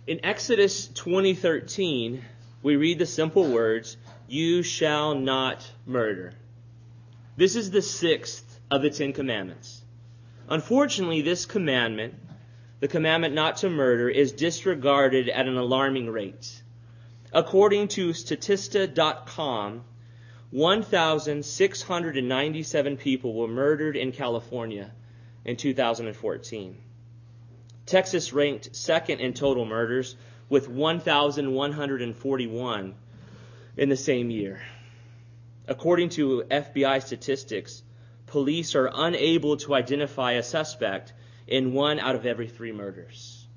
In Exodus 20:13, we read the simple words, "You shall not murder." This is the sixth of the Ten Commandments. Unfortunately, this commandment, the commandment not to murder, is disregarded at an alarming rate. According to Statista.com, 1,697 people were murdered in California in 2014. Texas ranked second in total murders with 1,141 in the same year. According to FBI statistics, police are unable to identify a suspect in 1 out of every 3 murders.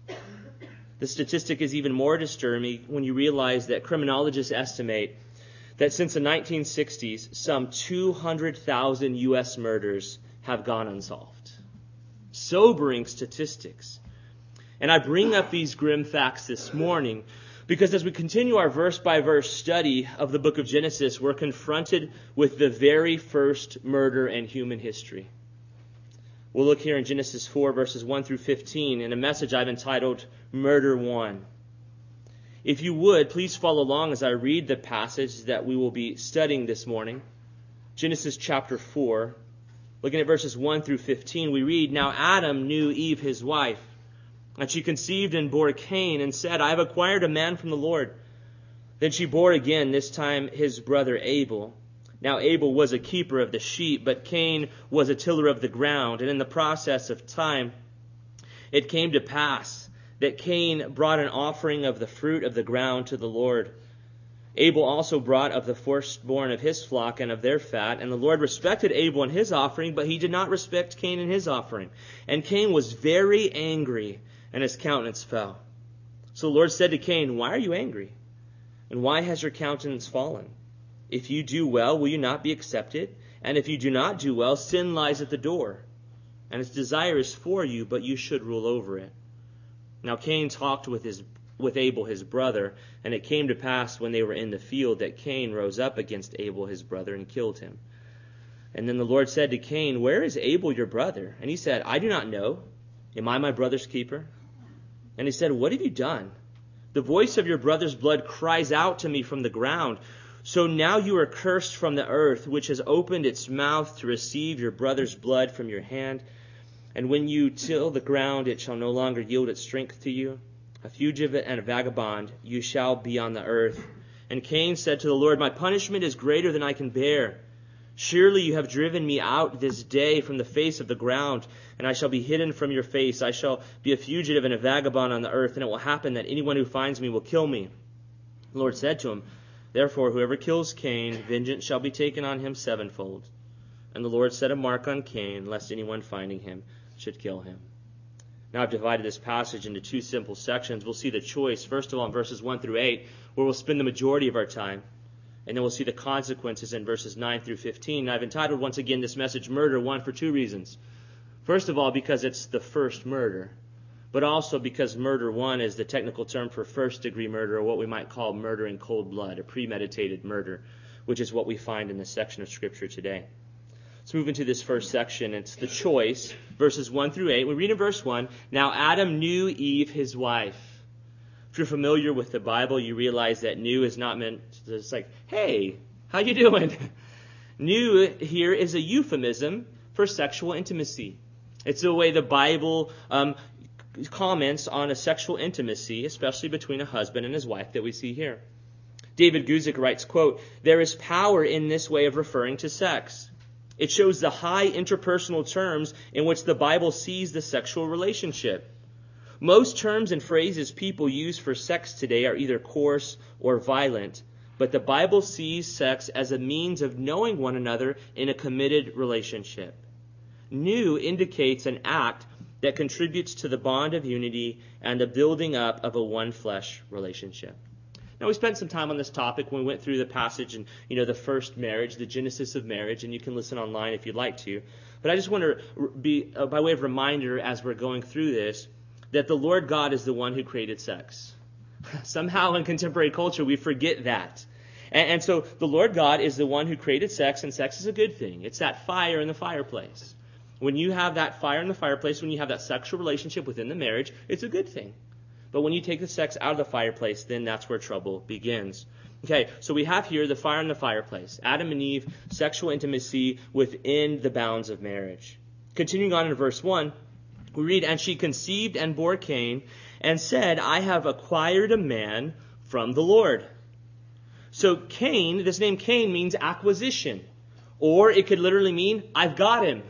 The statistic is even more disturbing when you realize that criminologists estimate that since the 1960s, some 200,000 U.S. murders have gone unsolved. Sobering statistics. And I bring up these grim facts this morning because as we continue our verse-by-verse study of the book of Genesis, we're confronted with the very first murder in human history. We'll look here in Genesis 4, verses 1 through 15, in a message I've entitled, Murder 1. If you would, please follow along as I read the passage that we will be studying this morning. Genesis chapter 4, looking at verses 1 through 15, we read, "Now Adam knew Eve his wife, and she conceived and bore Cain, and said, I have acquired a man from the Lord. Then she bore again, this time his brother Abel. Now Abel was a keeper of the sheep, but Cain was a tiller of the ground. And in the process of time, it came to pass that Cain brought an offering of the fruit of the ground to the Lord. Abel also brought of the firstborn of his flock and of their fat. And the Lord respected Abel and his offering, but he did not respect Cain and his offering. And Cain was very angry, and his countenance fell. So the Lord said to Cain, Why are you angry? And why has your countenance fallen? If you do well, will you not be accepted? And if you do not do well, sin lies at the door. And its desire is for you, but you should rule over it. Now Cain talked with Abel his brother, and it came to pass when they were in the field that Cain rose up against Abel his brother and killed him. And then the Lord said to Cain, Where is Abel your brother? And he said, I do not know. Am I my brother's keeper? And he said, What have you done? The voice of your brother's blood cries out to me from the ground. So now you are cursed from the earth, which has opened its mouth to receive your brother's blood from your hand. And when you till the ground, it shall no longer yield its strength to you. A fugitive and a vagabond, you shall be on the earth. And Cain said to the Lord, My punishment is greater than I can bear. Surely you have driven me out this day from the face of the ground, and I shall be hidden from your face. I shall be a fugitive and a vagabond on the earth, and it will happen that anyone who finds me will kill me. The Lord said to him, Therefore whoever kills Cain, vengeance shall be taken on him sevenfold. And the Lord set a mark on Cain, lest anyone finding him should kill him. Now I've divided this passage into 2 simple sections. We'll see the choice, first of all, in verses 1 through 8, where we'll spend the majority of our time. And then we'll see the consequences in verses 9 through 15. And I've entitled once again this message, Murder 1, for 2 reasons. First of all, because it's the first murder, but also because murder 1 is the technical term for first-degree murder, or what we might call murder in cold blood, a premeditated murder, which is what we find in this section of Scripture today. Let's move into this first section. It's the choice, verses 1 through 8. We read in verse 1, Now Adam knew Eve, his wife. If you're familiar with the Bible, you realize that knew is not meant, it's like, hey, how you doing? Knew here is a euphemism for sexual intimacy. It's the way the Bible comments on a sexual intimacy, especially between a husband and his wife, that we see here. David Guzik writes, quote, There is power in this way of referring to sex. It shows the high interpersonal terms in which the Bible sees the sexual relationship. Most terms and phrases people use for sex today are either coarse or violent, but the Bible sees sex as a means of knowing one another in a committed relationship. New indicates an act that contributes to the bond of unity and the building up of a one-flesh relationship. Now, we spent some time on this topic when we went through the passage and, the first marriage, the genesis of marriage, and you can listen online if you'd like to. But I just want to be, by way of reminder as we're going through this, that the Lord God is the one who created sex. Somehow in contemporary culture, we forget that. And so the Lord God is the one who created sex, and sex is a good thing. It's that fire in the fireplace. When you have that fire in the fireplace, when you have that sexual relationship within the marriage, it's a good thing. But when you take the sex out of the fireplace, then that's where trouble begins. Okay, so we have here the fire in the fireplace. Adam and Eve, sexual intimacy within the bounds of marriage. Continuing on in verse 1, we read, "And she conceived and bore Cain, and said, I have acquired a man from the Lord." So Cain, this name Cain means acquisition. Or it could literally mean, I've got him.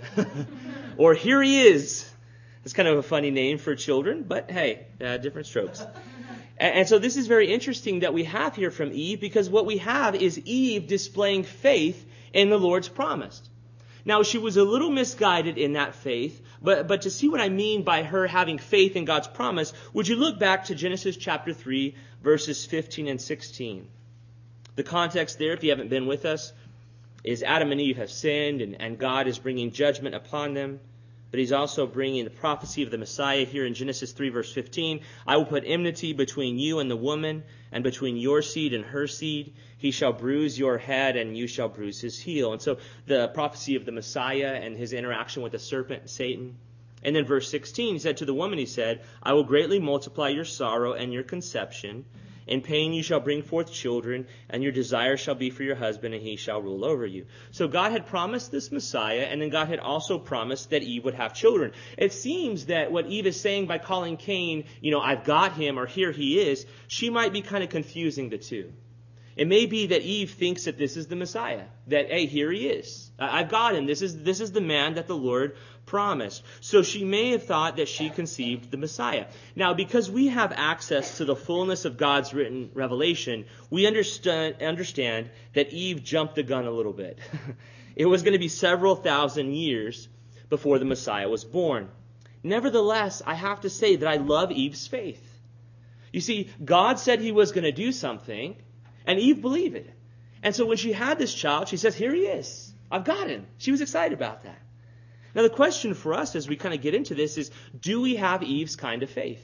Or here he is. It's kind of a funny name for children, but hey, different strokes. And so this is very interesting that we have here from Eve, because what we have is Eve displaying faith in the Lord's promise. Now, she was a little misguided in that faith, but to see what I mean by her having faith in God's promise, would you look back to Genesis chapter 3, verses 15 and 16. The context there, if you haven't been with us, is Adam and Eve have sinned, and God is bringing judgment upon them. But he's also bringing the prophecy of the Messiah here in Genesis 3, verse 15. "I will put enmity between you and the woman, and between your seed and her seed. He shall bruise your head, and you shall bruise his heel." And so the prophecy of the Messiah and his interaction with the serpent, Satan. And then verse 16, he said to the woman, he said, "I will greatly multiply your sorrow and your conception. In pain you shall bring forth children, and your desire shall be for your husband, and he shall rule over you." So God had promised this Messiah, and then God had also promised that Eve would have children. It seems that what Eve is saying by calling Cain, I've got him, or here he is, she might be kind of confusing the two. It may be that Eve thinks that this is the Messiah, that, hey, here he is. I've got him. This is the man that the Lord promised. So she may have thought that she conceived the Messiah. Now, because we have access to the fullness of God's written revelation, we understand that Eve jumped the gun a little bit. It was going to be several thousand years before the Messiah was born. Nevertheless, I have to say that I love Eve's faith. You see, God said he was going to do something, and Eve believed it. And so when she had this child, she says, here he is. I've got him. She was excited about that. Now the question for us as we kind of get into this is, do we have Eve's kind of faith?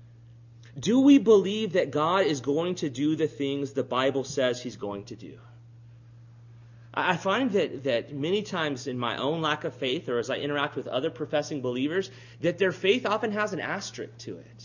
Do we believe that God is going to do the things the Bible says he's going to do? I find that many times in my own lack of faith, or as I interact with other professing believers, that their faith often has an asterisk to it.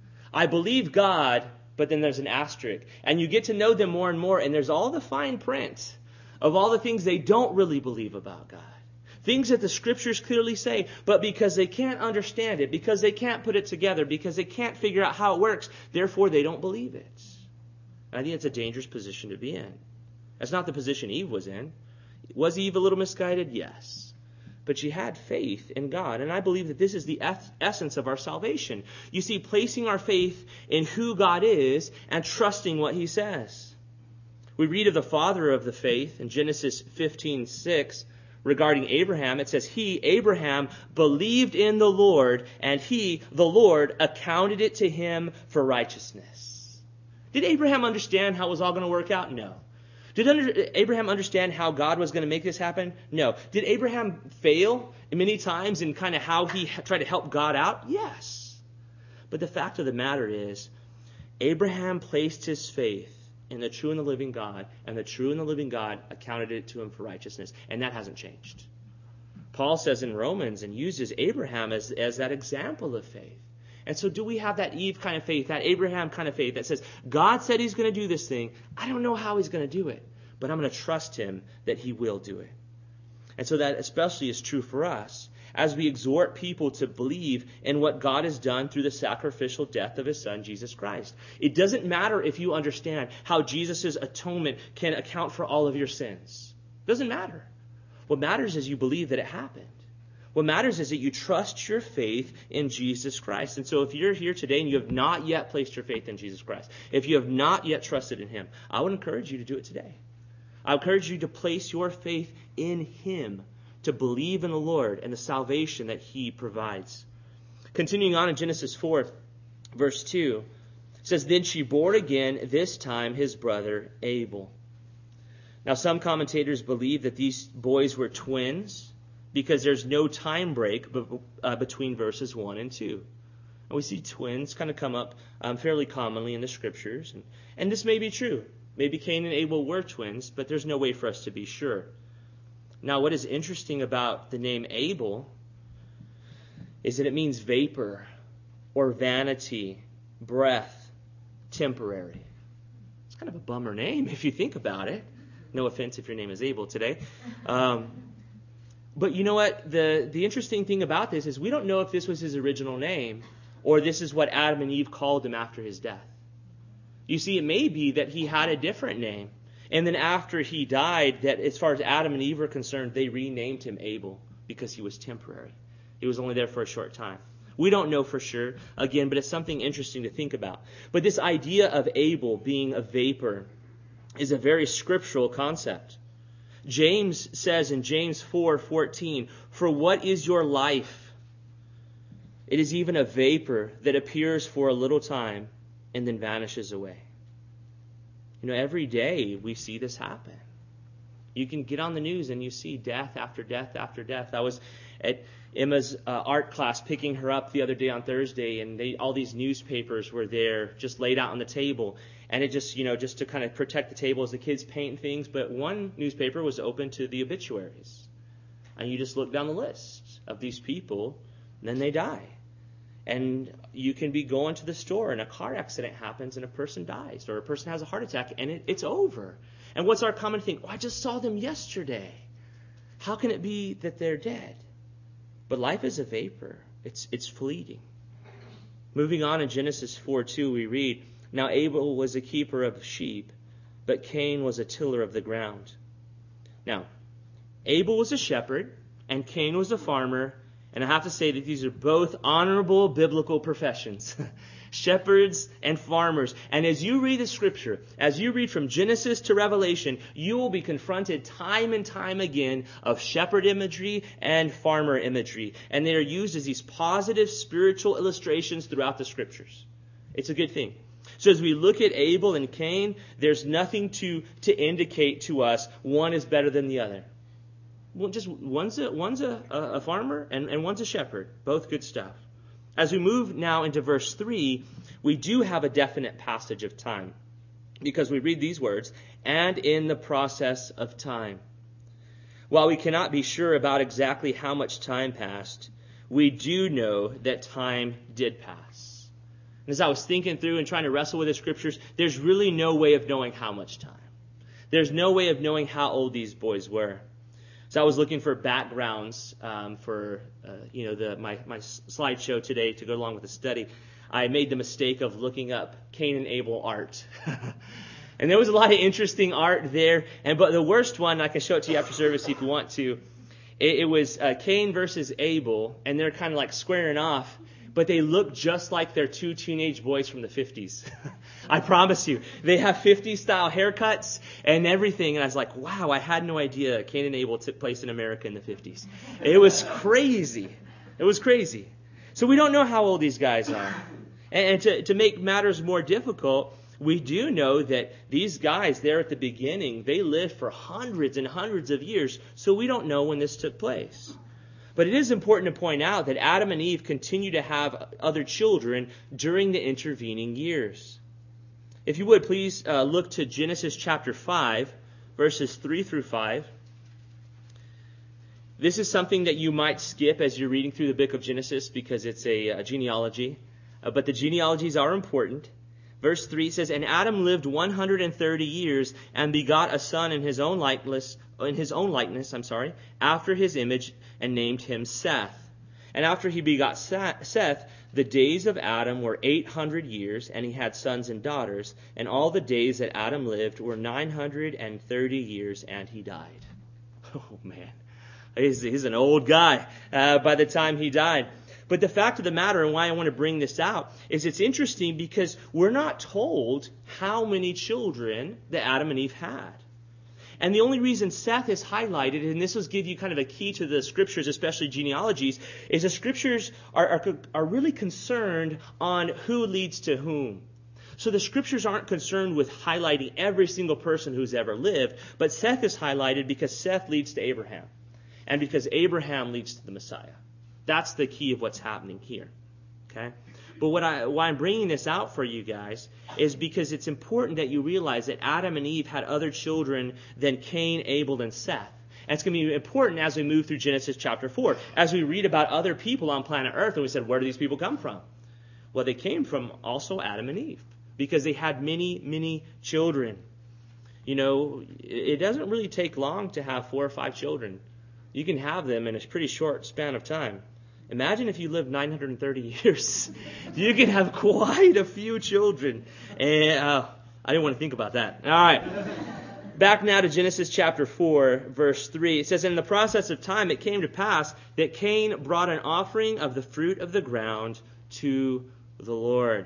I believe God, but then there's an asterisk. And you get to know them more and more, and there's all the fine print of all the things they don't really believe about God. Things that the Scriptures clearly say, but because they can't understand it, because they can't put it together, because they can't figure out how it works, therefore they don't believe it. And I think it's a dangerous position to be in. That's not the position Eve was in. Was Eve a little misguided? Yes. But she had faith in God. And I believe that this is the essence of our salvation. You see, placing our faith in who God is and trusting what he says. We read of the father of the faith in Genesis 15:6 regarding Abraham. It says, he, Abraham, believed in the Lord, and he, the Lord, accounted it to him for righteousness. Did Abraham understand how it was all going to work out? No. Did Abraham understand how God was going to make this happen? No. Did Abraham fail many times in kind of how he tried to help God out? Yes. But the fact of the matter is, Abraham placed his faith in the true and the living God, and the true and the living God accounted it to him for righteousness. And that hasn't changed. Paul says in Romans, and uses Abraham as that example of faith. And so do we have that Eve kind of faith, that Abraham kind of faith that says, God said he's going to do this thing. I don't know how he's going to do it, but I'm going to trust him that he will do it. And so that especially is true for us as we exhort people to believe in what God has done through the sacrificial death of his son, Jesus Christ. It doesn't matter if you understand how Jesus' atonement can account for all of your sins. It doesn't matter. What matters is you believe that it happened. What matters is that you trust your faith in Jesus Christ. And so if you're here today and you have not yet placed your faith in Jesus Christ, if you have not yet trusted in him, I would encourage you to do it today. I encourage you to place your faith in him, to believe in the Lord and the salvation that he provides. Continuing on in Genesis 4, verse 2, it says, then she bore again, this time his brother Abel. Now some commentators believe that these boys were twins, because there's no time break between verses 1 and 2. And we see twins kind of come up fairly commonly in the Scriptures. And this may be true. Maybe Cain and Abel were twins, but there's no way for us to be sure. Now, what is interesting about the name Abel is that it means vapor or vanity breath, temporary. It's kind of a bummer name if you think about it. No offense if your name is Abel today. But you know what? The interesting thing about this is we don't know if this was his original name or this is what Adam and Eve called him after his death. You see, it may be that he had a different name. And then after he died, that as far as Adam and Eve were concerned, they renamed him Abel because he was temporary. He was only there for a short time. We don't know for sure, again, but it's something interesting to think about. But this idea of Abel being a vapor is a very scriptural concept. James says in James 4:14, "For what is your life? It is even a vapor that appears for a little time and then vanishes away." You know, every day we see this happen. You can get on the news and you see death after death after death. I was at Emma's art class picking her up the other day on Thursday, and all these newspapers were there just laid out on the table. And it just, just to kind of protect the table as the kids paint things. But one newspaper was open to the obituaries. And you just look down the list of these people, and then they die. And you can be going to the store and a car accident happens and a person dies, or a person has a heart attack, and it's over. And what's our common thing? Oh, I just saw them yesterday. How can it be that they're dead? But life is a vapor. It's fleeting. Moving on in Genesis 4:2, we read, "Now Abel was a keeper of sheep, but Cain was a tiller of the ground." Now, Abel was a shepherd, and Cain was a farmer, and I have to say that these are both honorable biblical professions. Shepherds and farmers. And as you read the scripture, as you read from Genesis to Revelation, you will be confronted time and time again of shepherd imagery and farmer imagery. And they are used as these positive spiritual illustrations throughout the scriptures. It's a good thing. So as we look at Abel and Cain, there's nothing to indicate to us one is better than the other. Well, just one's a farmer and one's a shepherd. Both good stuff. As we move now into verse 3, we do have a definite passage of time. Because we read these words, "and in the process of time." While we cannot be sure about exactly how much time passed, we do know that time did pass. And as I was thinking through and trying to wrestle with the scriptures, there's really no way of knowing how much time. There's no way of knowing how old these boys were. So I was looking for backgrounds for my slideshow today to go along with the study. I made the mistake of looking up Cain and Abel art. And there was a lot of interesting art there. But the worst one, I can show it to you after service if you want to. It was Cain versus Abel, and they're kind of like squaring off. But they look just like their two teenage boys from the 50s. I promise you. They have 50s-style haircuts and everything. And I was like, wow, I had no idea Cain and Abel took place in America in the 50s. It was crazy. It was crazy. So we don't know how old these guys are. And to make matters more difficult, we do know that these guys there at the beginning, they lived for hundreds and hundreds of years. So we don't know when this took place. But it is important to point out that Adam and Eve continue to have other children during the intervening years. If you would, please look to Genesis chapter 5, verses 3 through 5. This is something that you might skip as you're reading through the book of Genesis because it's a genealogy. But the genealogies are important. Verse 3 says, "And Adam lived 130 years and begot a son in his own likeness, after his image, and named him Seth. And after he begot Seth, the days of Adam were 800 years, and he had sons and daughters. And all the days that Adam lived were 930 years, and he died." Oh, man. He's an old guy by the time he died. But the fact of the matter, and why I want to bring this out, is it's interesting because we're not told how many children that Adam and Eve had. And the only reason Seth is highlighted, and this will give you kind of a key to the scriptures, especially genealogies, is the scriptures are really concerned on who leads to whom. So the scriptures aren't concerned with highlighting every single person who's ever lived, but Seth is highlighted because Seth leads to Abraham, and because Abraham leads to the Messiah. That's the key of what's happening here. Okay? But why I'm bringing this out for you guys is because it's important that you realize that Adam and Eve had other children than Cain, Abel, and Seth. And it's going to be important as we move through Genesis chapter 4, as we read about other people on planet Earth, and we said, where do these people come from? Well, they came from also Adam and Eve because they had many, many children. You know, it doesn't really take long to have 4 or 5 children. You can have them in a pretty short span of time. Imagine if you lived 930 years. You can have quite a few children. And I didn't want to think about that. All right. Back now to Genesis chapter 4, verse 3. It says, "In the process of time it came to pass that Cain brought an offering of the fruit of the ground to the Lord."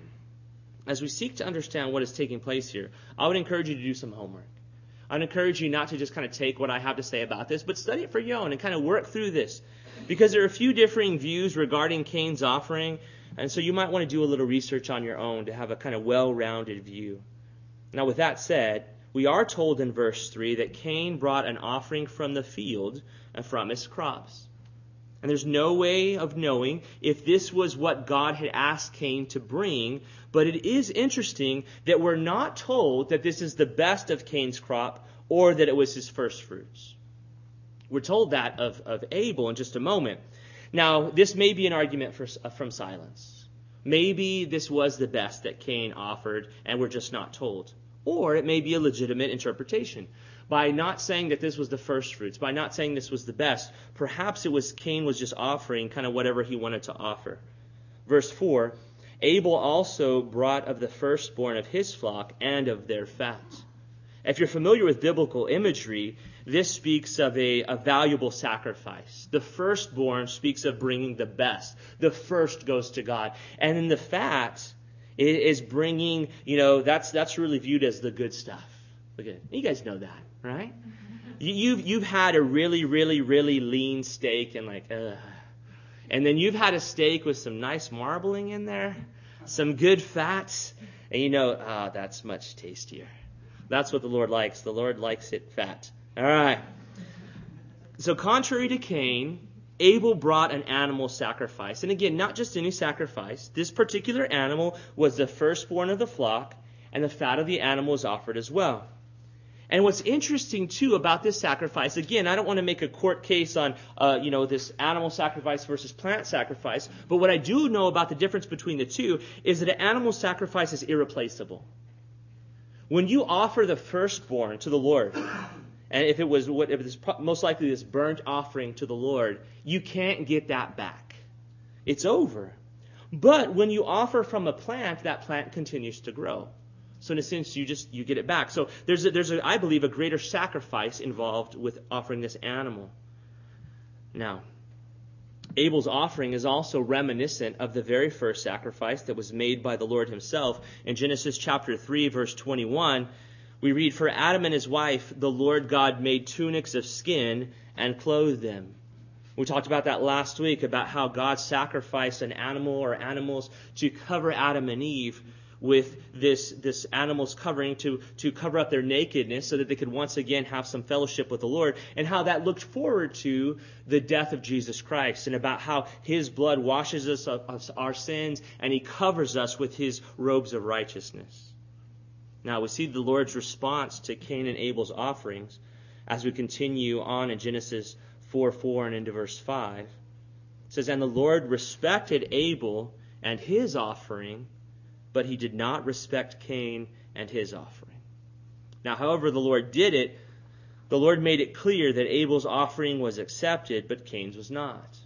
As we seek to understand what is taking place here, I would encourage you to do some homework. I'd encourage you not to just kind of take what I have to say about this, but study it for your own and kind of work through this. Because there are a few differing views regarding Cain's offering, and so you might want to do a little research on your own to have a kind of well-rounded view. Now, with that said, we are told in verse 3 that Cain brought an offering from the field and from his crops. And there's no way of knowing if this was what God had asked Cain to bring, but it is interesting that we're not told that this is the best of Cain's crop or that it was his first fruits. We're told that of Abel in just a moment. Now, this may be an argument from silence. Maybe this was the best that Cain offered and we're just not told. Or it may be a legitimate interpretation. By not saying that this was the first fruits, by not saying this was the best, perhaps it was Cain was just offering kind of whatever he wanted to offer. Verse 4, "Abel also brought of the firstborn of his flock and of their fat." If you're familiar with biblical imagery, this speaks of a valuable sacrifice. The firstborn speaks of bringing the best. The first goes to God. And then the fat is bringing, that's really viewed as the good stuff. Look at it. You guys know that, right? You've had a really, really, really lean steak and and then you've had a steak with some nice marbling in there, some good fats, and that's much tastier. That's what the Lord likes. The Lord likes it fat. All right. So contrary to Cain, Abel brought an animal sacrifice. And again, not just any sacrifice. This particular animal was the firstborn of the flock, and the fat of the animal was offered as well. And what's interesting, too, about this sacrifice, again, I don't want to make a court case on, this animal sacrifice versus plant sacrifice, but what I do know about the difference between the two is that an animal sacrifice is irreplaceable. When you offer the firstborn to the Lord, and if it was most likely this burnt offering to the Lord, you can't get that back. It's over. But when you offer from a plant, that plant continues to grow. So in a sense, you get it back. So there's I believe, a greater sacrifice involved with offering this animal. Now, Abel's offering is also reminiscent of the very first sacrifice that was made by the Lord himself. In Genesis chapter 3, verse 21, we read, "For Adam and his wife, the Lord God made tunics of skin and clothed them." We talked about that last week, about how God sacrificed an animal or animals to cover Adam and Eve with this animal's covering to cover up their nakedness so that they could once again have some fellowship with the Lord, and how that looked forward to the death of Jesus Christ, and about how his blood washes us of our sins and he covers us with his robes of righteousness. Now we see the Lord's response to Cain and Abel's offerings as we continue on in Genesis 4:4 and into verse 5. It says, "And the Lord respected Abel and his offering, but he did not respect Cain and his offering." Now, however the Lord did it, the Lord made it clear that Abel's offering was accepted, but Cain's was not.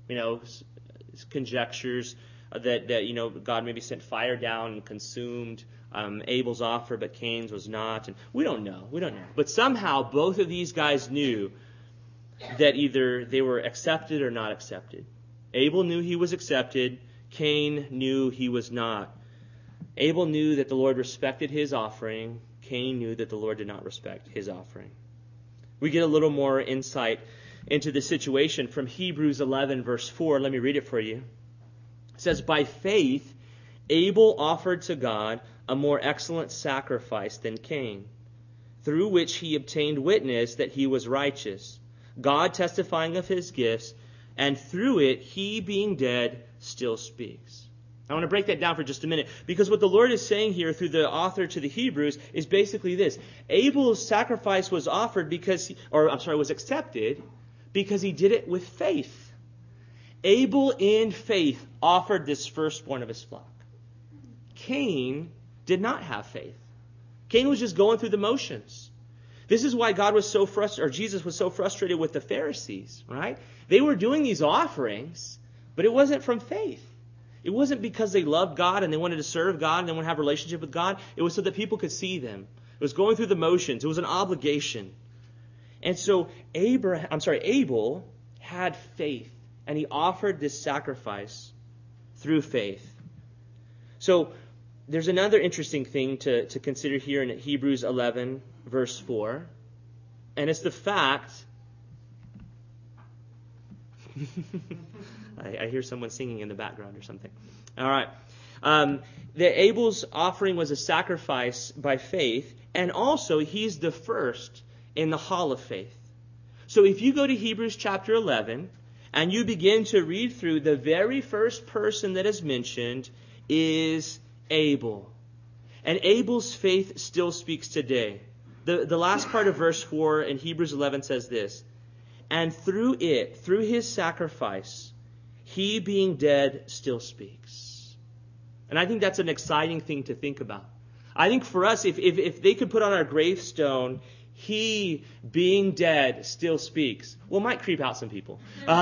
Conjectures that God maybe sent fire down and consumed Abel's offer, but Cain's was not. And we don't know. But somehow both of these guys knew that either they were accepted or not accepted. Abel knew he was accepted. Cain knew he was not. Abel knew that the Lord respected his offering. Cain knew that the Lord did not respect his offering. We get a little more insight into the situation from Hebrews 11, verse 4. Let me read it for you. It says, "By faith, Abel offered to God a more excellent sacrifice than Cain, through which he obtained witness that he was righteous, God testifying of his gifts, and through it he, being dead, still speaks." I want to break that down for just a minute, because what the Lord is saying here through the author to the Hebrews is basically this. Abel's sacrifice was offered was accepted because he did it with faith. Abel in faith offered this firstborn of his flock. Cain did not have faith. Cain was just going through the motions. This is why God was so frustrated, or Jesus was so frustrated with the Pharisees, right? They were doing these offerings, but it wasn't from faith. It wasn't because they loved God and they wanted to serve God and they wanted to have a relationship with God. It was so that people could see them. It was going through the motions. It was an obligation. And so Abel had faith, and he offered this sacrifice through faith. So there's another interesting thing to consider here in Hebrews 11, verse 4. And it's the fact... I hear someone singing in the background or something. All right. The Abel's offering was a sacrifice by faith, and also he's the first in the hall of faith. So if you go to Hebrews chapter 11 and you begin to read through, the very first person that is mentioned is Abel. And Abel's faith still speaks today. The last part of verse 4 in Hebrews 11 says this, and through his sacrifice, he being dead still speaks. And I think that's an exciting thing to think about. I think for us, if they could put on our gravestone, he being dead still speaks. Well, it might creep out some people.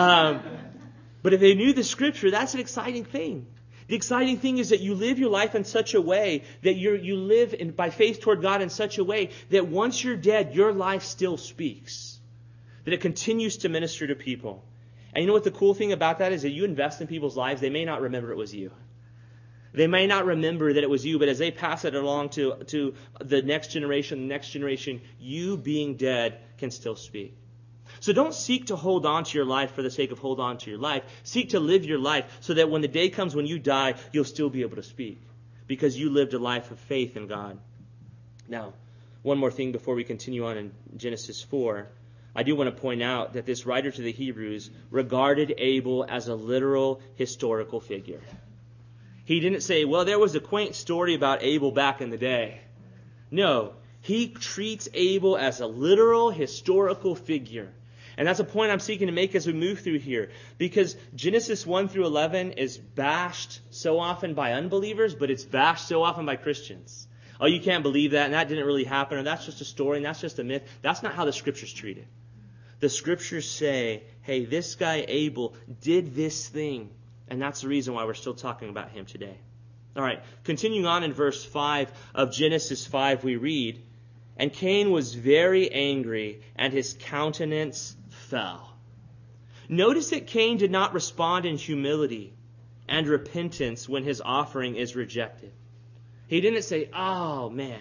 But if they knew the Scripture, that's an exciting thing. The exciting thing is that you live your life in such a way that you live by faith toward God in such a way that once you're dead, your life still speaks. That it continues to minister to people. And you know what the cool thing about that is, that you invest in people's lives, they may not remember it was you. They may not remember that it was you, but as they pass it along to the next generation, you being dead can still speak. So don't seek to hold on to your life for the sake of hold on to your life. Seek to live your life so that when the day comes when you die, you'll still be able to speak because you lived a life of faith in God. Now, one more thing before we continue on in Genesis 4. I do want to point out that this writer to the Hebrews regarded Abel as a literal historical figure. He didn't say, well, there was a quaint story about Abel back in the day. No, he treats Abel as a literal historical figure. And that's a point I'm seeking to make as we move through here. Because Genesis 1 through 11 is bashed so often by unbelievers, but it's bashed so often by Christians. Oh, you can't believe that, and that didn't really happen, or that's just a story, and that's just a myth. That's not how the Scriptures treat it. The Scriptures say, hey, this guy Abel did this thing. And that's the reason why we're still talking about him today. All right, continuing on in verse 5 of Genesis 5, we read, and Cain was very angry, and his countenance fell. Notice that Cain did not respond in humility and repentance when his offering is rejected. He didn't say, oh, man,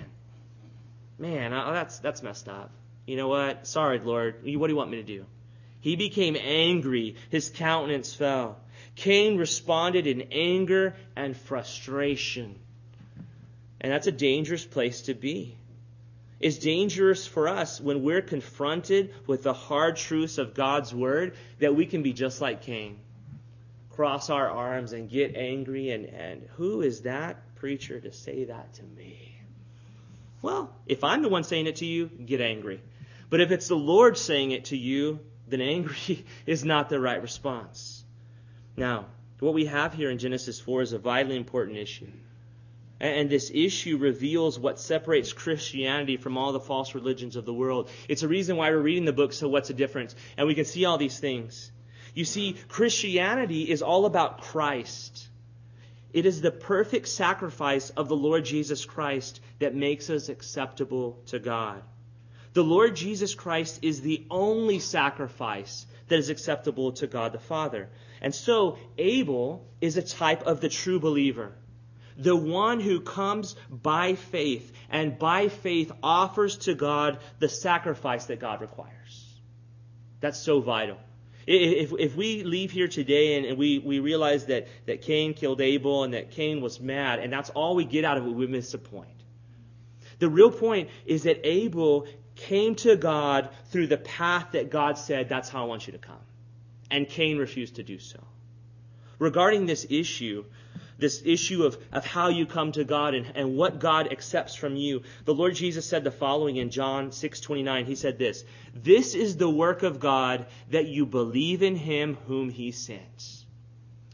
that's messed up. You know what? Sorry, Lord. What do you want me to do? He became angry. His countenance fell. Cain responded in anger and frustration. And that's a dangerous place to be. It's dangerous for us when we're confronted with the hard truths of God's Word that we can be just like Cain. Cross our arms and get angry. And who is that preacher to say that to me? Well, if I'm the one saying it to you, get angry. But if it's the Lord saying it to you, then angry is not the right response. Now, what we have here in Genesis 4 is a vitally important issue. And this issue reveals what separates Christianity from all the false religions of the world. It's a reason why we're reading the book, So What's the Difference? And we can see all these things. You see, Christianity is all about Christ. It is the perfect sacrifice of the Lord Jesus Christ that makes us acceptable to God. The Lord Jesus Christ is the only sacrifice that is acceptable to God the Father. And so Abel is a type of the true believer. The one who comes by faith and by faith offers to God the sacrifice that God requires. That's so vital. If we leave here today and we realize that Cain killed Abel and that Cain was mad, and that's all we get out of it, we miss the point. The real point is that Abel came to God through the path that God said, that's how I want you to come. And Cain refused to do so. Regarding this issue of how you come to God and what God accepts from you, the Lord Jesus said the following in John 6:29. He said this is the work of God, that you believe in him whom he sent.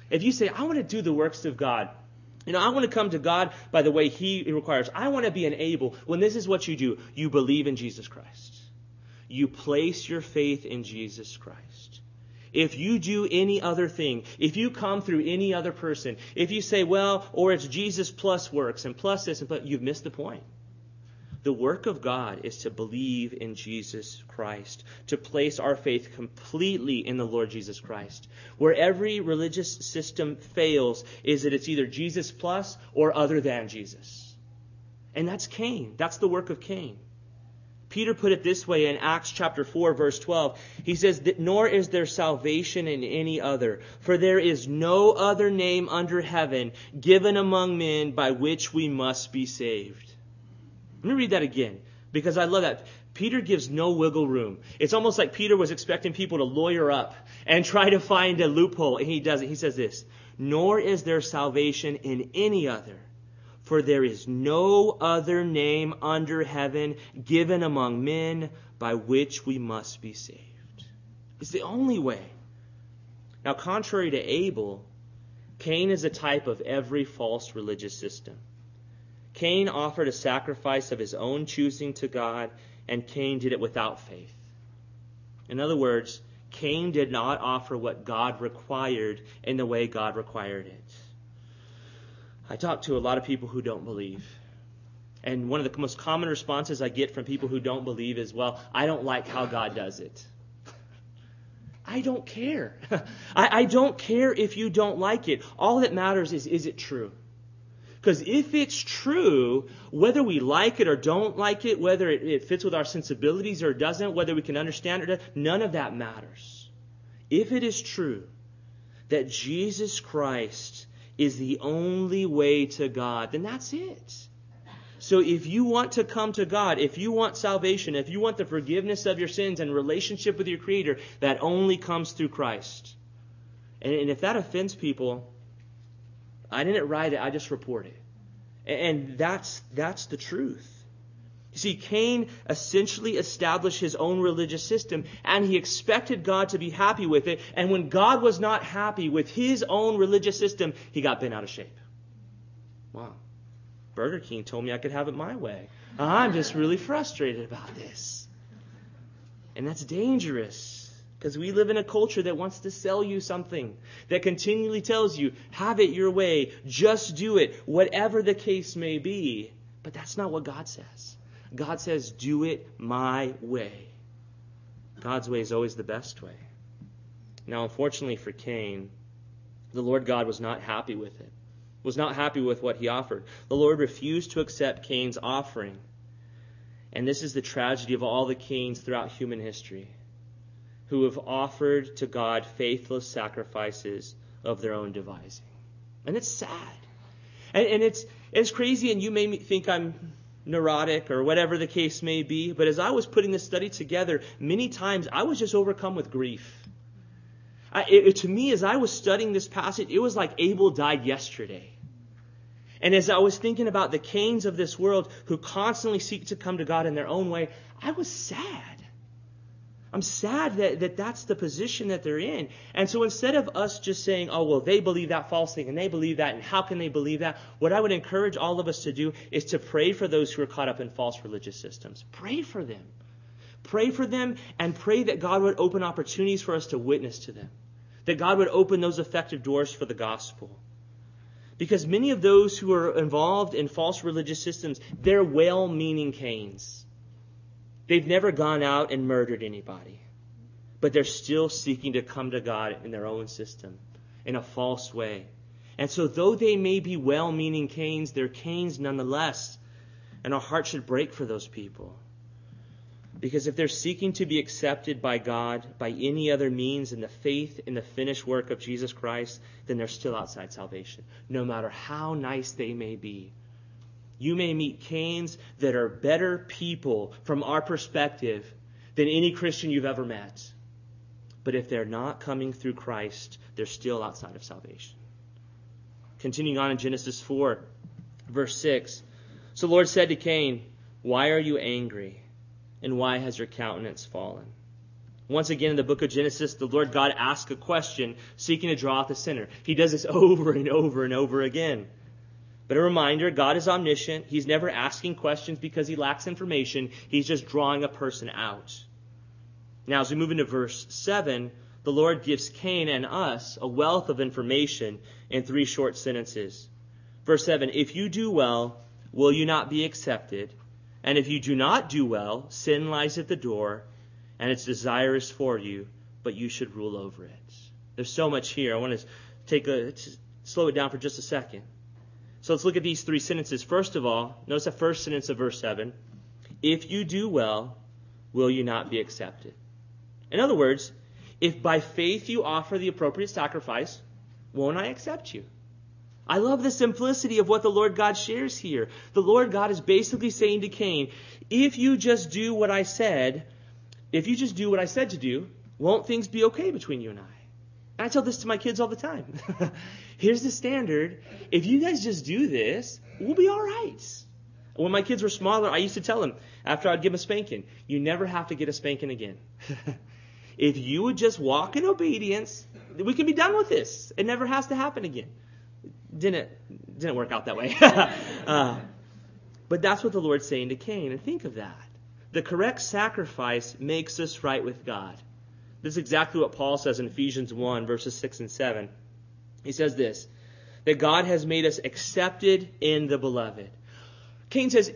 If you say, I want to do the works of God, I want to come to God by the way He requires. I want to be an Abel. When this is what you do, you believe in Jesus Christ. You place your faith in Jesus Christ. If you do any other thing, if you come through any other person, if you say, well, or it's Jesus plus works and plus this, and you've missed the point. The work of God is to believe in Jesus Christ, to place our faith completely in the Lord Jesus Christ. Where every religious system fails is that it's either Jesus plus or other than Jesus. And that's Cain. That's the work of Cain. Peter put it this way in Acts chapter 4, verse 12. He says, nor is there salvation in any other, for there is no other name under heaven given among men by which we must be saved. Let me read that again, because I love that. Peter gives no wiggle room. It's almost like Peter was expecting people to lawyer up and try to find a loophole, and he doesn't. He says this, nor is there salvation in any other, for there is no other name under heaven given among men by which we must be saved. It's the only way. Now, contrary to Abel, Cain is a type of every false religious system. Cain offered a sacrifice of his own choosing to God, and Cain did it without faith. In other words, Cain did not offer what God required in the way God required it. I talk to a lot of people who don't believe. And one of the most common responses I get from people who don't believe is, well, I don't like how God does it. I don't care. I don't care if you don't like it. All that matters is it true? Because if it's true, whether we like it or don't like it, whether it fits with our sensibilities or doesn't, whether we can understand it or not, none of that matters. If it is true that Jesus Christ is the only way to God, then that's it. So if you want to come to God, if you want salvation, if you want the forgiveness of your sins and relationship with your Creator, that only comes through Christ. And if that offends people, I didn't write it, I just report it. And that's the truth. You see, Cain essentially established his own religious system, and he expected God to be happy with it. And when God was not happy with his own religious system, he got bent out of shape. Wow. Burger King told me I could have it my way. I'm just really frustrated about this. And that's dangerous. Because we live in a culture that wants to sell you something, that continually tells you, have it your way, just do it, whatever the case may be. But that's not what God says. God says, do it my way. God's way is always the best way. Now, unfortunately for Cain, the Lord God was not happy with it, was not happy with what he offered. The Lord refused to accept Cain's offering. And this is the tragedy of all the Cains throughout human history, who have offered to God faithless sacrifices of their own devising. And it's sad. And it's crazy, and you may think I'm neurotic or whatever the case may be, but as I was putting this study together, many times I was just overcome with grief. To me, as I was studying this passage, it was like Abel died yesterday. And as I was thinking about the Cains of this world who constantly seek to come to God in their own way, I was sad. I'm sad that that's the position that they're in. And so instead of us just saying, oh, well, they believe that false thing and they believe that, and how can they believe that? What I would encourage all of us to do is to pray for those who are caught up in false religious systems. Pray for them. Pray for them, and pray that God would open opportunities for us to witness to them. That God would open those effective doors for the gospel. Because many of those who are involved in false religious systems, they're well-meaning Cains. They've never gone out and murdered anybody. But they're still seeking to come to God in their own system, in a false way. And so though they may be well-meaning Cains, they're Cains nonetheless. And our heart should break for those people. Because if they're seeking to be accepted by God by any other means in the faith in the finished work of Jesus Christ, then they're still outside salvation, no matter how nice they may be. You may meet Cains that are better people from our perspective than any Christian you've ever met. But if they're not coming through Christ, they're still outside of salvation. Continuing on in Genesis 4, verse 6. So the Lord said to Cain, "Why are you angry? And why has your countenance fallen? Once again, in the book of Genesis, the Lord God asks a question, seeking to draw out the sinner. He does this over and over and over again. But a reminder, God is omniscient. He's never asking questions because he lacks information. He's just drawing a person out. Now, as we move into verse 7, the Lord gives Cain and us a wealth of information in 3 short sentences. Verse 7, if you do well, will you not be accepted? And if you do not do well, sin lies at the door, and its desire is for you, but you should rule over it. There's so much here. I want to slow it down for just a second. So let's look at these 3 sentences. First of all, notice the first sentence of verse 7. If you do well, will you not be accepted? In other words, if by faith you offer the appropriate sacrifice, won't I accept you? I love the simplicity of what the Lord God shares here. The Lord God is basically saying to Cain, if you just do what I said to do, won't things be okay between you and I? And I tell this to my kids all the time. Here's the standard. If you guys just do this, we'll be all right. When my kids were smaller, I used to tell them, after I'd give them a spanking, you never have to get a spanking again. If you would just walk in obedience, we can be done with this. It never has to happen again. Didn't work out that way. But that's what the Lord's saying to Cain. And think of that. The correct sacrifice makes us right with God. This is exactly what Paul says in Ephesians 1, verses 6 and 7. He says this, that God has made us accepted in the beloved. God says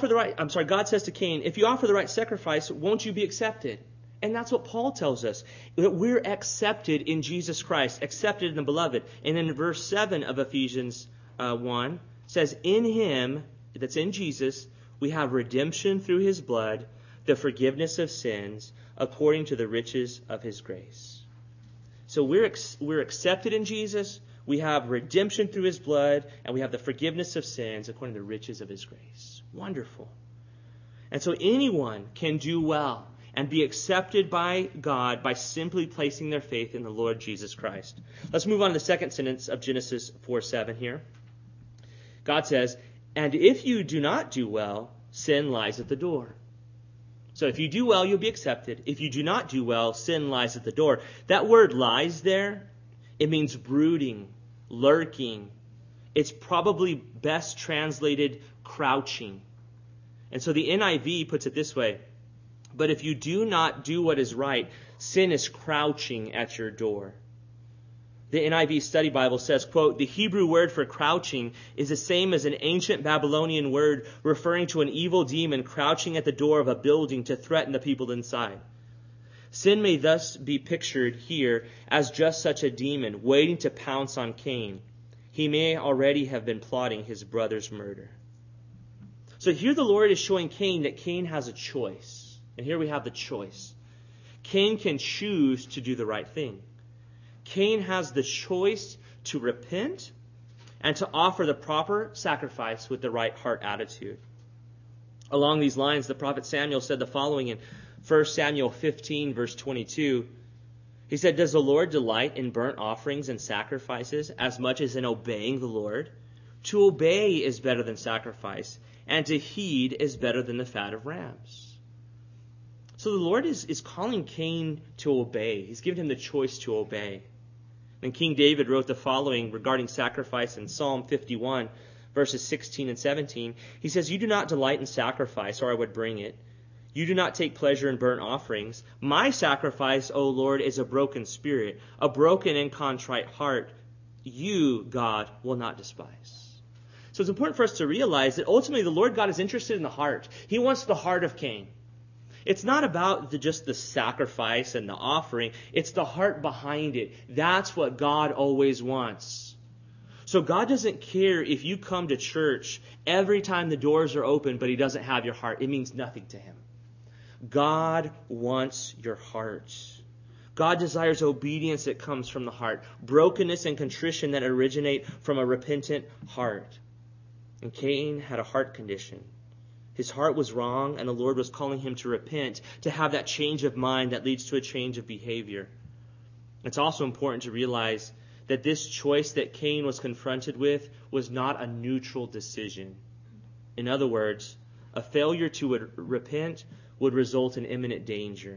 to Cain, if you offer the right sacrifice, won't you be accepted? And that's what Paul tells us, that we're accepted in Jesus Christ, accepted in the beloved. And in verse 7 of Ephesians 1, says, in him, that's in Jesus, we have redemption through his blood, the forgiveness of sins, according to the riches of his grace. So we're accepted in Jesus, we have redemption through his blood, and we have the forgiveness of sins according to the riches of his grace. Wonderful. And so anyone can do well and be accepted by God by simply placing their faith in the Lord Jesus Christ. Let's move on to the second sentence of Genesis 4:7 here. God says, and if you do not do well, sin lies at the door. So if you do well, you'll be accepted. If you do not do well, sin lies at the door. That word lies there, it means brooding, lurking. It's probably best translated crouching. And so the NIV puts it this way, but if you do not do what is right, sin is crouching at your door. The NIV Study Bible says, quote, the Hebrew word for crouching is the same as an ancient Babylonian word referring to an evil demon crouching at the door of a building to threaten the people inside. Sin may thus be pictured here as just such a demon waiting to pounce on Cain. He may already have been plotting his brother's murder. So here the Lord is showing Cain that Cain has a choice. And here we have the choice. Cain can choose to do the right thing. Cain has the choice to repent and to offer the proper sacrifice with the right heart attitude. Along these lines, the prophet Samuel said the following in 1 Samuel 15, verse 22. He said, does the Lord delight in burnt offerings and sacrifices as much as in obeying the Lord? To obey is better than sacrifice, and to heed is better than the fat of rams. So the Lord is calling Cain to obey. He's given him the choice to obey. And King David wrote the following regarding sacrifice in Psalm 51, verses 16 and 17. He says, you do not delight in sacrifice, or I would bring it. You do not take pleasure in burnt offerings. My sacrifice, O Lord, is a broken spirit, a broken and contrite heart. You, God, will not despise. So it's important for us to realize that ultimately the Lord God is interested in the heart. He wants the heart of Cain. It's not about just the sacrifice and the offering. It's the heart behind it. That's what God always wants. So God doesn't care if you come to church every time the doors are open, but he doesn't have your heart. It means nothing to him. God wants your heart. God desires obedience that comes from the heart, brokenness and contrition that originate from a repentant heart. And Cain had a heart condition. His heart was wrong, and the Lord was calling him to repent, to have that change of mind that leads to a change of behavior. It's also important to realize that this choice that Cain was confronted with was not a neutral decision. In other words, a failure to repent would result in imminent danger.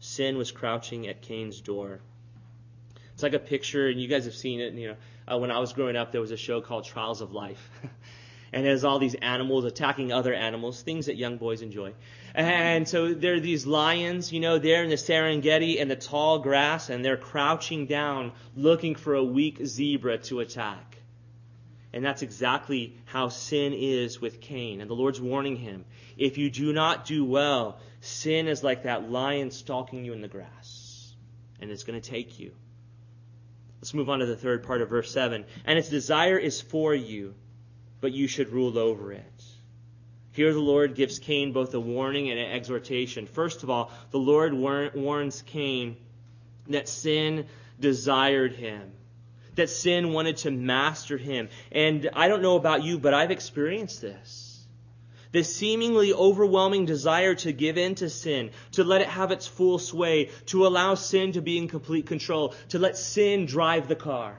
Sin was crouching at Cain's door. It's like a picture, and you guys have seen it. When I was growing up, there was a show called Trials of Life. And there's all these animals attacking other animals, things that young boys enjoy. And so there are these lions, there in the Serengeti in the tall grass, and they're crouching down looking for a weak zebra to attack. And that's exactly how sin is with Cain. And the Lord's warning him, if you do not do well, sin is like that lion stalking you in the grass. And it's going to take you. Let's move on to the third part of verse 7. And its desire is for you, but you should rule over it. Here the Lord gives Cain both a warning and an exhortation. First of all, the Lord warns Cain that sin desired him, that sin wanted to master him. And I don't know about you, but I've experienced this. This seemingly overwhelming desire to give in to sin, to let it have its full sway, to allow sin to be in complete control, to let sin drive the car.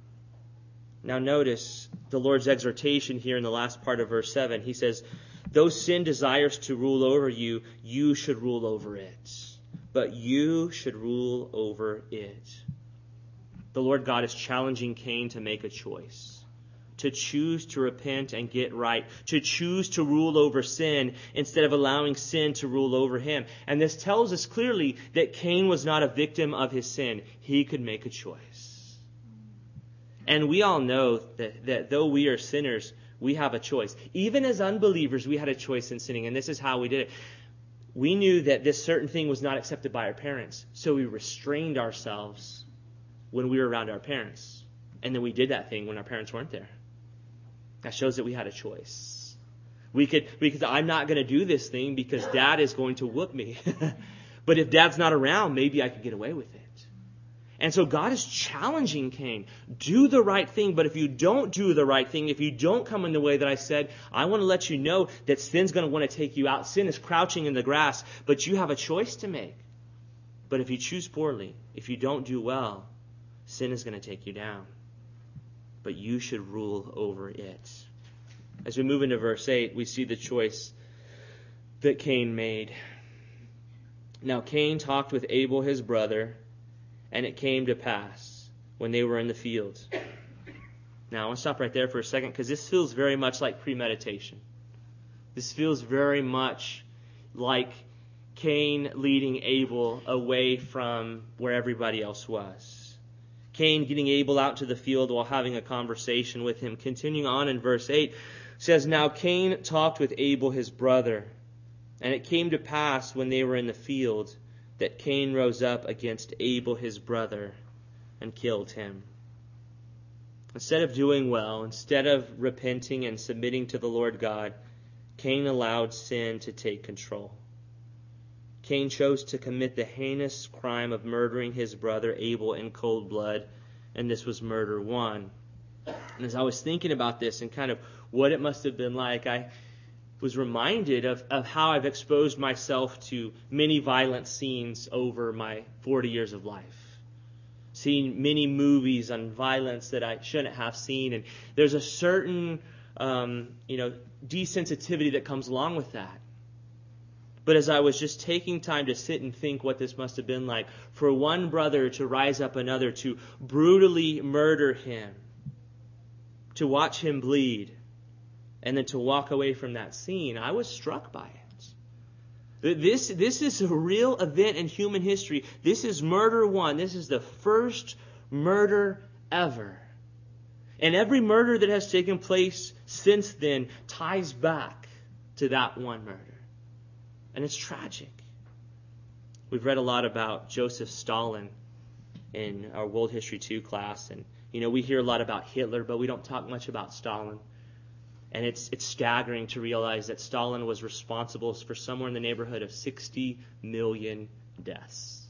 Now notice the Lord's exhortation here in the last part of verse 7. He says, though sin desires to rule over you, you should rule over it. But you should rule over it. The Lord God is challenging Cain to make a choice. To choose to repent and get right. To choose to rule over sin instead of allowing sin to rule over him. And this tells us clearly that Cain was not a victim of his sin. He could make a choice. And we all know that though we are sinners, we have a choice. Even as unbelievers, we had a choice in sinning. And this is how we did it. We knew that this certain thing was not accepted by our parents. So we restrained ourselves when we were around our parents. And then we did that thing when our parents weren't there. That shows that we had a choice. We could I'm not going to do this thing because Dad is going to whoop me. But if Dad's not around, maybe I could get away with it. And so God is challenging Cain. Do the right thing, but if you don't do the right thing, if you don't come in the way that I said, I want to let you know that sin's going to want to take you out. Sin is crouching in the grass, but you have a choice to make. But if you choose poorly, if you don't do well, sin is going to take you down. But you should rule over it. As we move into verse 8, we see the choice that Cain made. Now Cain talked with Abel his brother, and it came to pass when they were in the field. Now I want to stop right there for a second because this feels very much like premeditation. This feels very much like Cain leading Abel away from where everybody else was. Cain getting Abel out to the field while having a conversation with him. Continuing on in verse 8, says, now Cain talked with Abel his brother, and it came to pass when they were in the field that Cain rose up against Abel his brother and killed him. Instead of doing well, instead of repenting and submitting to the Lord God, Cain allowed sin to take control. Cain chose to commit the heinous crime of murdering his brother Abel in cold blood, and this was murder 1. And as I was thinking about this and kind of what it must have been like, I was reminded of how I've exposed myself to many violent scenes over my 40 years of life. Seen many movies on violence that I shouldn't have seen, and there's a certain desensitivity that comes along with that. But as I was just taking time to sit and think what this must have been like, for one brother to rise up another, to brutally murder him, to watch him bleed, and then to walk away from that scene, I was struck by it. This is a real event in human history. This is murder 1. This is the first murder ever. And every murder that has taken place since then ties back to that one murder. And it's tragic. We've read a lot about Joseph Stalin in our World History 2 class. And, we hear a lot about Hitler, but we don't talk much about Stalin. And it's staggering to realize that Stalin was responsible for somewhere in the neighborhood of 60 million deaths.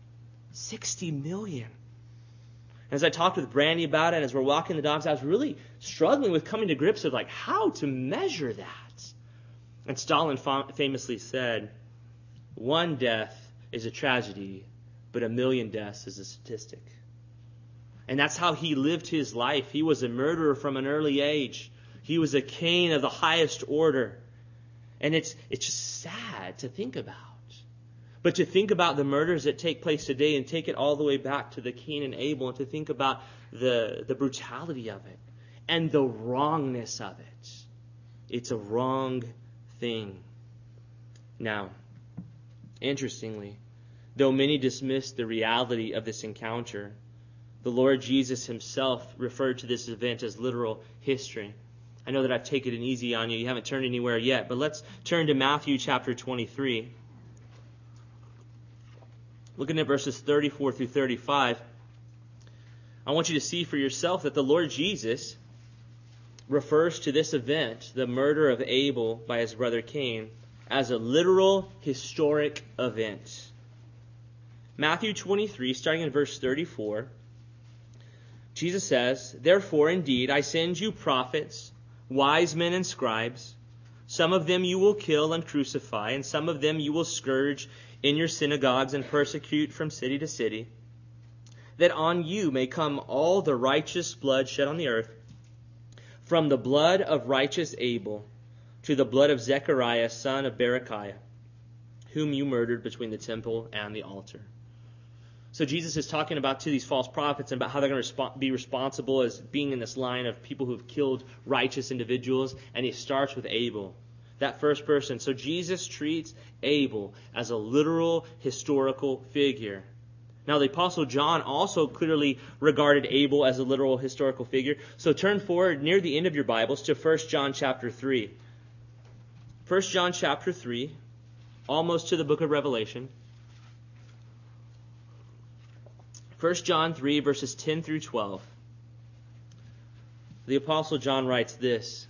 60 million. As I talked with Brandy about it, as we're walking the dogs, I was really struggling with coming to grips with how to measure that. And Stalin famously said, 1 death is a tragedy, but 1 million deaths is a statistic. And that's how he lived his life. He was a murderer from an early age. He was a Cain of the highest order. And it's just sad to think about. But to think about the murders that take place today and take it all the way back to the Cain and Abel, and to think about the brutality of it and the wrongness of it. It's a wrong thing. Now, interestingly, though many dismissed the reality of this encounter, the Lord Jesus himself referred to this event as literal history. I know that I've taken it easy on you. You haven't turned anywhere yet, but let's turn to Matthew chapter 23. Looking at verses 34 through 35, I want you to see for yourself that the Lord Jesus refers to this event, the murder of Abel by his brother Cain, as a literal historic event. Matthew 23, starting in verse 34, Jesus says, "Therefore, indeed, I send you prophets, wise men and scribes. Some of them you will kill and crucify, and some of them you will scourge in your synagogues and persecute from city to city, that on you may come all the righteous blood shed on the earth, from the blood of righteous Abel to the blood of Zechariah, son of Berechiah, whom you murdered between the temple and the altar." So Jesus is talking about to these false prophets and about how they're going to be responsible as being in this line of people who have killed righteous individuals, and he starts with Abel, that first person. So Jesus treats Abel as a literal historical figure. Now, the Apostle John also clearly regarded Abel as a literal historical figure. So turn forward near the end of your Bibles to 1 John chapter 3. 1 John chapter 3, almost to the book of Revelation. 1 John 3, verses 10 through 12. The Apostle John writes this: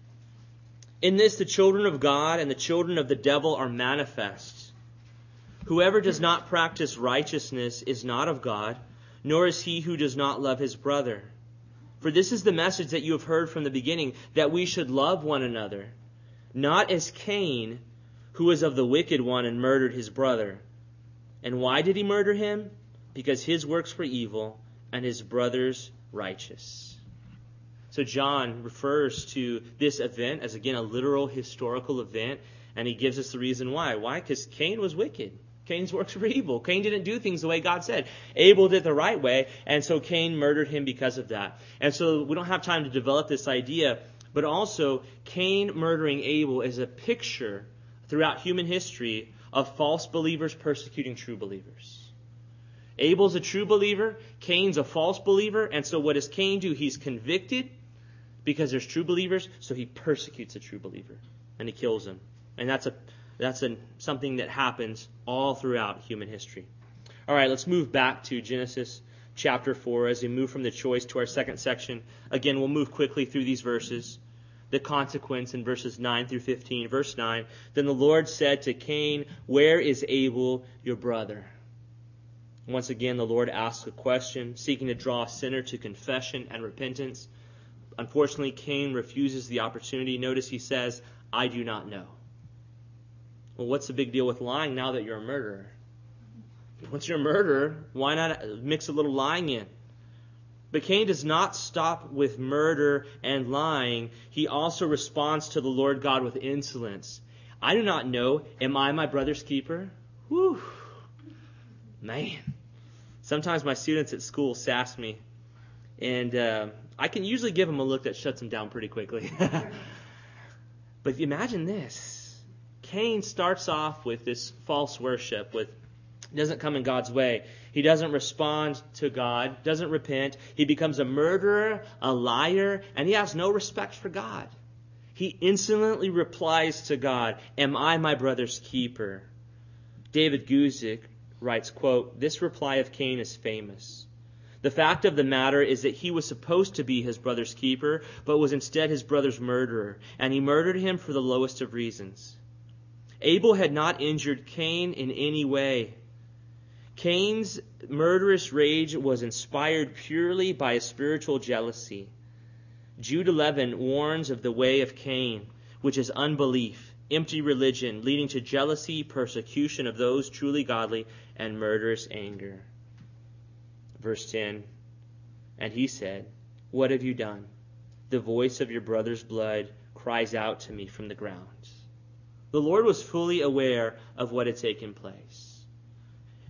"In this the children of God and the children of the devil are manifest. Whoever does not practice righteousness is not of God, nor is he who does not love his brother. For this is the message that you have heard from the beginning, that we should love one another, not as Cain, who was of the wicked one and murdered his brother. And why did he murder him? Because his works were evil and his brother's righteous." So John refers to this event as, again, a literal historical event, and he gives us the reason why. Why? Because Cain was wicked. Cain's works were evil. Cain didn't do things the way God said. Abel did the right way, and so Cain murdered him because of that. And so we don't have time to develop this idea, but also Cain murdering Abel is a picture throughout human history of false believers persecuting true believers. Abel's a true believer, Cain's a false believer, and so what does Cain do? He's convicted because there's true believers, so he persecutes a true believer, and he kills him. And that's something that happens all throughout human history. All right, let's move back to Genesis chapter 4 as we move from the choice to our second section. Again, we'll move quickly through these verses. The consequence in verses 9 through 15. Verse 9, "Then the Lord said to Cain, 'Where is Abel, your brother?'" Once again, the Lord asks a question, seeking to draw a sinner to confession and repentance. Unfortunately, Cain refuses the opportunity. Notice he says, "I do not know." Well, what's the big deal with lying now that you're a murderer? Once you're a murderer, why not mix a little lying in? But Cain does not stop with murder and lying. He also responds to the Lord God with insolence. "I do not know. Am I my brother's keeper?" Whew. Man. Sometimes my students at school sass me, and I can usually give them a look that shuts them down pretty quickly. But imagine this. Cain starts off with this false worship, doesn't come in God's way. He doesn't respond to God, doesn't repent. He becomes a murderer, a liar, and he has no respect for God. He insolently replies to God, "Am I my brother's keeper?" David Guzik writes, quote, "This reply of Cain is famous. The fact of the matter is that he was supposed to be his brother's keeper, but was instead his brother's murderer, and he murdered him for the lowest of reasons. Abel had not injured Cain in any way. Cain's murderous rage was inspired purely by a spiritual jealousy. Jude 11 warns of the way of Cain, which is unbelief, empty religion, leading to jealousy, persecution of those truly godly, and murderous anger." Verse 10, "And he said, 'What have you done? The voice of your brother's blood cries out to me from the ground.'" The Lord was fully aware of what had taken place.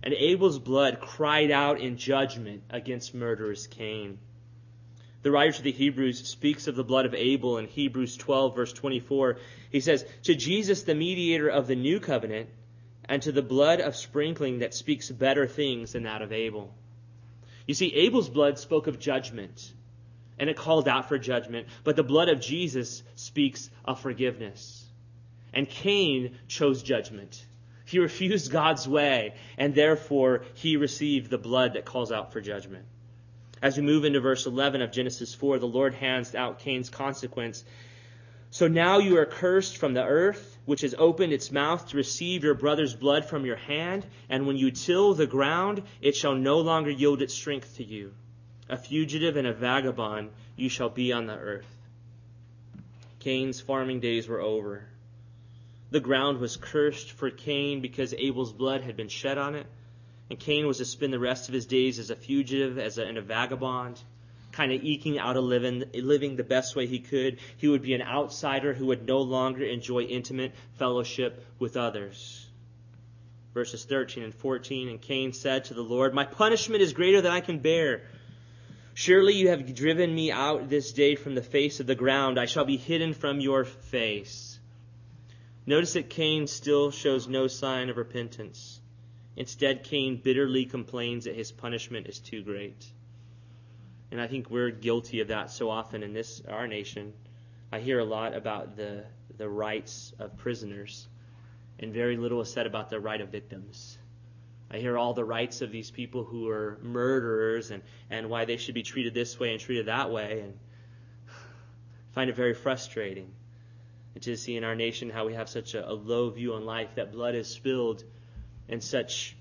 And Abel's blood cried out in judgment against murderous Cain. The writer to the Hebrews speaks of the blood of Abel in Hebrews 12, verse 24. He says, "To Jesus, the mediator of the new covenant, and to the blood of sprinkling that speaks better things than that of Abel." You see, Abel's blood spoke of judgment, and it called out for judgment. But the blood of Jesus speaks of forgiveness. And Cain chose judgment. He refused God's way, and therefore he received the blood that calls out for judgment. As we move into verse 11 of Genesis 4, the Lord hands out Cain's consequence. "So now you are cursed from the earth, which has opened its mouth to receive your brother's blood from your hand, and when you till the ground, it shall no longer yield its strength to you. A fugitive and a vagabond you shall be on the earth." Cain's farming days were over. The ground was cursed for Cain because Abel's blood had been shed on it. And Cain was to spend the rest of his days as a fugitive and a vagabond, kind of eking out a living the best way he could. He would be an outsider who would no longer enjoy intimate fellowship with others. Verses 13 and 14, "And Cain said to the Lord, 'My punishment is greater than I can bear. Surely you have driven me out this day from the face of the ground. I shall be hidden from your face.'" Notice that Cain still shows no sign of repentance. Instead, Cain bitterly complains that his punishment is too great. And I think we're guilty of that so often in our nation. I hear a lot about the rights of prisoners, and very little is said about the right of victims. I hear all the rights of these people who are murderers and why they should be treated this way and treated that way, and find it very frustrating to see in our nation how we have such a low view on life, that blood is spilled in such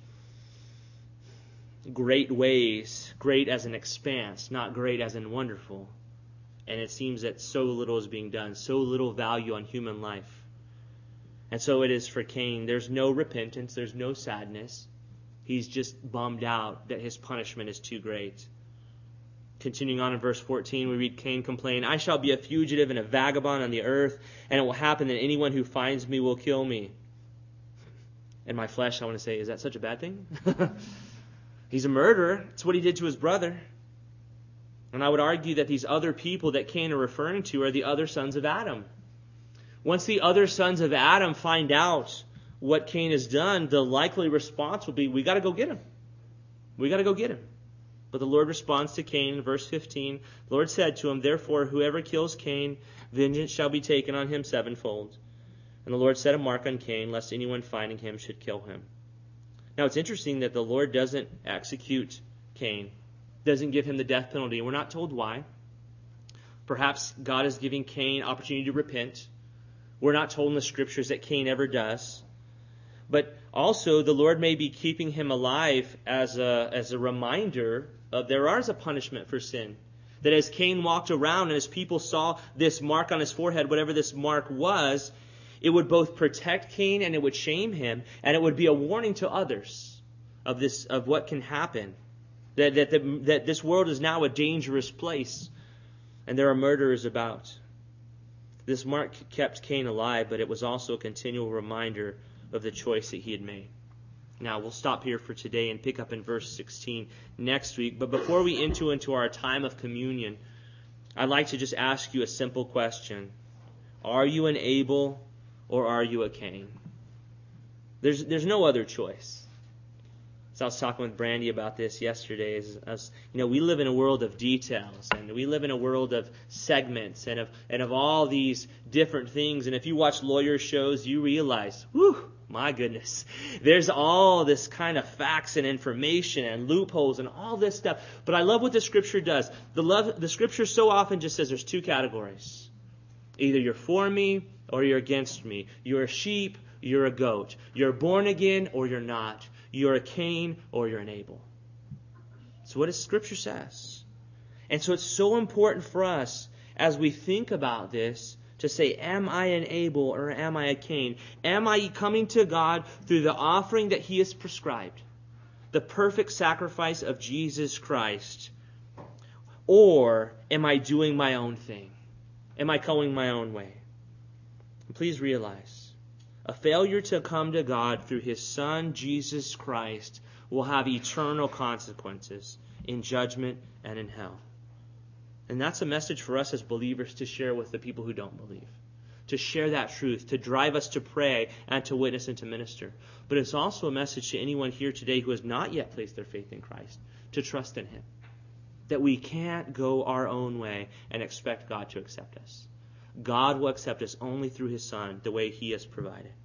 great ways, great as an expanse, not great as in wonderful. And it seems that so little is being done, so little value on human life. And so it is for Cain. There's no repentance, there's no sadness. He's just bummed out that his punishment is too great. Continuing on in verse 14, we read Cain complain, "I shall be a fugitive and a vagabond on the earth, and it will happen that anyone who finds me will kill me." In my flesh, I want to say, is that such a bad thing? He's a murderer. It's what he did to his brother. And I would argue that these other people that Cain are referring to are the other sons of Adam. Once the other sons of Adam find out what Cain has done, the likely response will be, "We got to go get him. We got to go get him." But the Lord responds to Cain in verse 15. "The Lord said to him, 'Therefore, whoever kills Cain, vengeance shall be taken on him sevenfold.' And the Lord set a mark on Cain, lest anyone finding him should kill him." Now, it's interesting that the Lord doesn't execute Cain, doesn't give him the death penalty. And we're not told why. Perhaps God is giving Cain opportunity to repent. We're not told in the Scriptures that Cain ever does. But also, the Lord may be keeping him alive as a reminder of there is a punishment for sin. That as Cain walked around and as people saw this mark on his forehead, whatever this mark was, it would both protect Cain and it would shame him, and it would be a warning to others of what can happen. That this world is now a dangerous place, and there are murderers about. This mark kept Cain alive, but it was also a continual reminder of the choice that he had made. Now, we'll stop here for today and pick up in verse 16 next week. But before we enter into our time of communion, I'd like to just ask you a simple question. Are you an Abel or are you a Cain? There's no other choice. So I was talking with Brandy about this yesterday. We live in a world of details, and we live in a world of segments and of all these different things. And if you watch lawyer shows, you realize, my goodness, there's all this kind of facts and information and loopholes and all this stuff. But I love what the Scripture does. The Scripture so often just says there's two categories. Either you're for me or you're against me. You're a sheep, you're a goat. You're born again or you're not. You're a Cain or you're an Abel. That's what Scripture says. And so it's so important for us as we think about this to say, am I an Abel or am I a Cain? Am I coming to God through the offering that He has prescribed? The perfect sacrifice of Jesus Christ? Or am I doing my own thing? Am I going my own way? And please realize, a failure to come to God through His Son, Jesus Christ, will have eternal consequences in judgment and in hell. And that's a message for us as believers to share with the people who don't believe. To share that truth, to drive us to pray and to witness and to minister. But it's also a message to anyone here today who has not yet placed their faith in Christ, to trust in Him. That we can't go our own way and expect God to accept us. God will accept us only through His Son, the way He has provided.